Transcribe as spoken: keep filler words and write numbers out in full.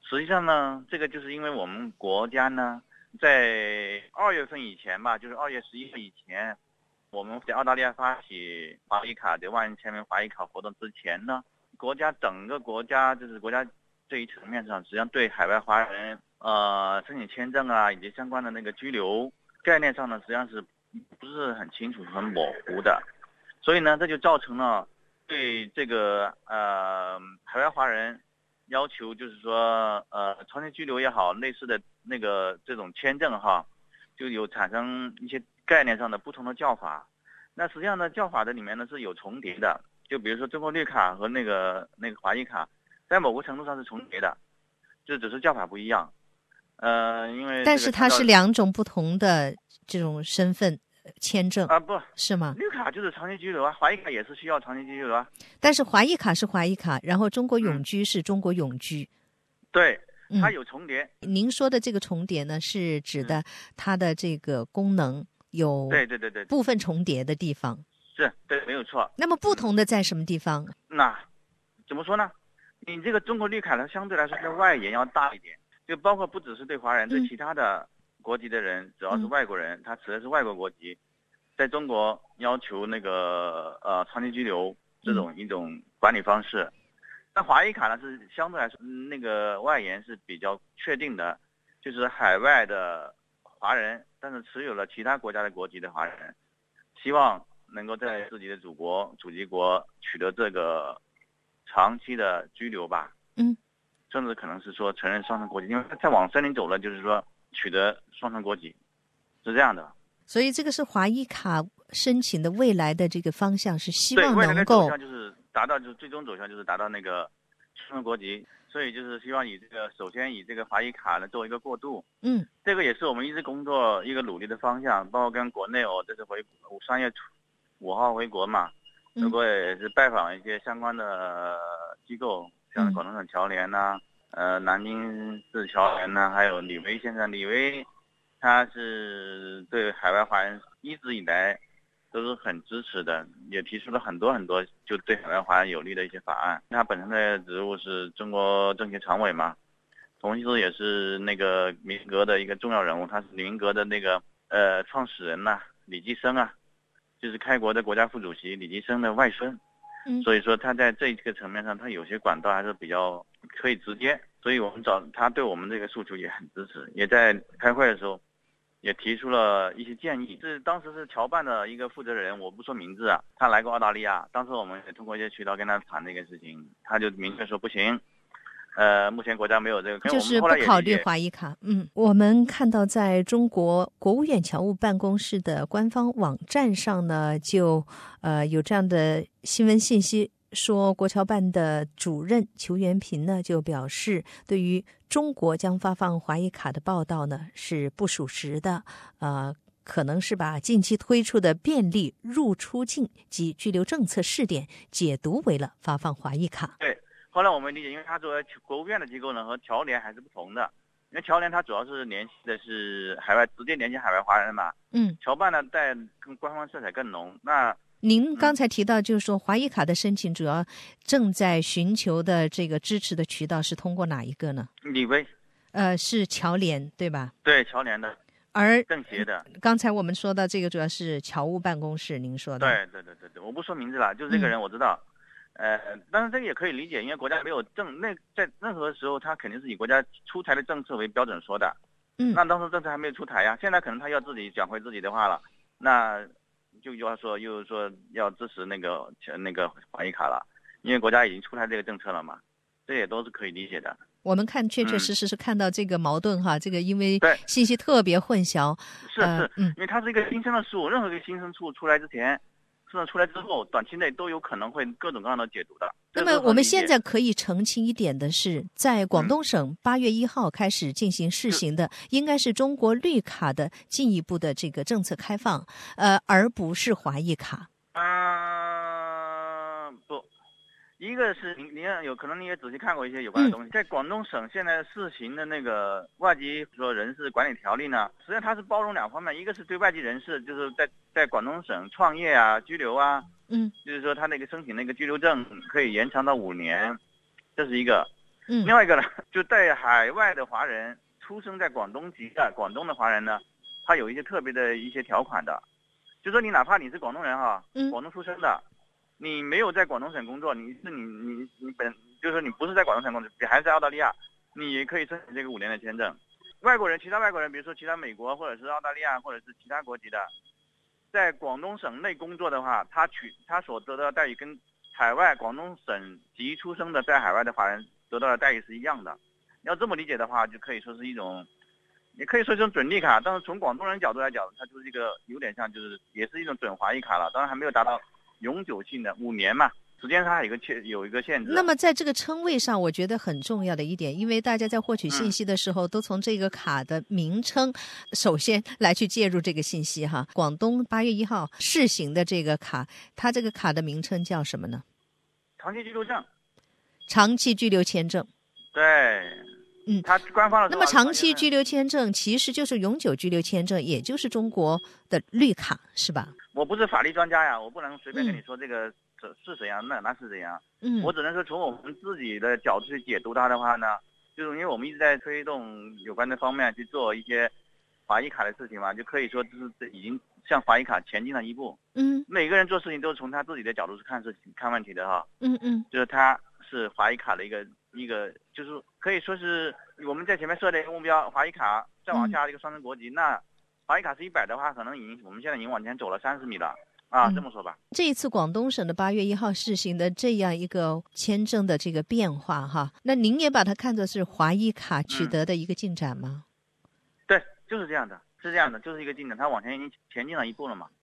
实际上呢，这个就是因为我们国家呢，在二月份以前吧，就是二月十一号以前，我们在澳大利亚发起华裔卡的万人签名华裔卡活动之前呢，国家整个国家就是国家这一层面上，实际上对海外华人呃申请签证啊以及相关的那个居留概念上呢，实际上是不是很清楚、很模糊的，所以呢，这就造成了对这个呃海外华人要求，就是说呃长期居留也好，类似的那个这种签证哈，就有产生一些概念上的不同的叫法。那实际上呢，叫法的里面呢是有重叠的，就比如说中国绿卡和那个那个华裔卡，在某个程度上是重叠的，就只是叫法不一样。呃，因为但是它是两种不同的这种身份签证啊，不是吗？ 绿卡就是长期居留啊，华裔卡也是需要长期居留啊。 但是华裔卡是华裔卡，然后中国永居是中国永居。 嗯、对，它有重叠、 嗯。您说的这个重叠呢，是指的它的这个功能有对对对对部分重叠的地方。 是对，没有错。 那么不同的在什么地方？ 嗯、那怎么说呢？你这个中国绿卡呢，相对来说的外延要大一点，就包括不只是对华人， 嗯、 对其他的国籍的人，只要是外国人，嗯、他持的是外国国籍，在中国要求那个呃长期居留这种一种管理方式。那、嗯、华裔卡呢是相对来说、嗯、那个外延是比较确定的，就是海外的华人，但是持有了其他国家的国籍的华人，希望能够在自己的祖国祖籍国取得这个长期的居留吧， 嗯， 甚至可能是说承认双重国籍，因为再往深里走了，就是说取得双重国籍，是这样的。 所以这个是华裔卡申请的未来的这个方向，是希望能够对未来的走向就是达到，就是最终走向就是达到那个双重国籍，所以就是希望以这个首先以这个华裔卡呢作为一个过渡， 嗯， 这个也是我们一直工作一个努力的方向，包括跟国内我这次回三月五号回国嘛。如果也是拜访一些相关的机构，像广东省侨联呐、啊，呃，南京市侨联呐，还有李威先生，李威他是对海外华人一直以来都是很支持的，也提出了很多很多就对海外华人有利的一些法案。他本身的职务是中国政协常委嘛，同时也是那个民革的一个重要人物，他是民革的那个呃创始人呐、啊，李济深啊。就是开国的国家副主席李济深的外孙， 嗯， 所以说他在这个层面上，他有些管道还是比较可以直接，所以我们找他对我们这个诉求也很支持，也在开会的时候也提出了一些建议。是当时是侨办的一个负责人，我不说名字啊，他来过澳大利亚，当时我们也通过一些渠道跟他谈这个事情，他就明确说不行。呃，目前国家没有这个， 就是不考虑华裔卡。嗯，我们看到在中国国务院侨务办公室的官方网站上呢，就呃有这样的新闻信息，说国侨办的主任裘元平呢就表示，对于中国将发放华裔卡的报道呢是不属实的，呃。可能是把近期推出的便利入出境及居留政策试点解读为了发放华裔卡。 对。后来我们理解，因为它作为国务院的机构呢，和侨联还是不同的。因为侨联它主要是联系的是海外，直接联系海外华人嘛。 嗯。 侨办呢，带跟官方色彩更浓。那您刚才提到，就是说华裔卡的申请主要正在寻求的这个支持的渠道是通过哪一个呢？ 李威。 呃，是侨联对吧？ 对，侨联的。 而政协的。 刚才我们说到这个主要是侨务办公室，您说的。 对对对对对，我不说名字了，就是这个人我知道。嗯呃，但是这个也可以理解，因为国家没有政，那在任何时候他肯定是以国家出台的政策为标准说的。 嗯， 那当时政策还没有出台呀，现在可能他要自己讲回自己的话了，那就要说又说要支持那个那个华裔卡了，因为国家已经出台这个政策了嘛，这也都是可以理解的。 我们看确确实实是看到这个矛盾哈，嗯、这个因为对信息特别混淆。 是是，嗯，因为它是一个新生的事物，任何一个新生事物出来之前。甚至出来之后，短期内都有可能会各种各样的解读的。 那么我们现在可以澄清一点的是，在广东省八月一号开始进行试行的，嗯、应该是中国绿卡的进一步的这个政策开放，呃，而不是华裔卡。 啊、呃，不，一个是您您有可能你也仔细看过一些有关的东西，嗯、在广东省现在试行的那个外籍说人事管理条例呢，实际上它是包容两方面，一个是对外籍人士，就是在在广东省创业啊、居留啊， 嗯， 就是说他那个申请那个居留证可以延长到五年，这是一个。 嗯， 另外一个呢，就在海外的华人出生在广东籍的广东的华人呢，他有一些特别的一些条款的，就说你哪怕你是广东人哈， 嗯广东出生的，你没有在广东省工作，你是你你你本就是说你不是在广东省工作，你还是在澳大利亚，你也可以申请这个五年的签证。外国人，其他外国人，比如说其他美国或者是澳大利亚或者是其他国籍的，在广东省内工作的话，他取他所得到的待遇跟海外广东省籍出生的在海外的华人得到的待遇是一样的。要这么理解的话，就可以说是一种，也可以说是一种准绿卡，但是从广东人角度来讲，它就是一个有点像，就是也是一种准华裔卡了，当然还没有达到永久性的五年嘛。时间上还有一个限有一个限制。 那么在这个称谓上，我觉得很重要的一点，因为大家在获取信息的时候，嗯、都从这个卡的名称首先来去介入这个信息哈。广东八月一号试行的这个卡，它这个卡的名称叫什么呢？ 长期居留证。 长期居留签证。 对。 嗯， 它官方的。 那么长期居留签证其实就是永久居留签证，也就是中国的绿卡，是吧？ 我不是法律专家呀，我不能随便跟你说这个。嗯是怎样，那那是怎样。 嗯， 我只能说从我们自己的角度去解读它的话呢，就是因为我们一直在推动有关的方面去做一些华裔卡的事情嘛，就可以说就是已经向华裔卡前进了一步。 嗯， 每个人做事情都是从他自己的角度去看事情、看问题的哈。 嗯嗯， 就是他是华裔卡的一个一个，就是可以说是我们在前面设的一个目标，华裔卡再往下一个双重国籍，嗯、那华裔卡是一百的话，可能已经我们现在已经往前走了三十米了。啊，这么说吧， 这一次广东省的八月一号试行的这样一个签证的这个变化哈，那您也把它看作是华裔卡取得的一个进展吗？ 嗯、对，就是这样的，是这样的，就是一个进展，它往前已经前进了一步了嘛。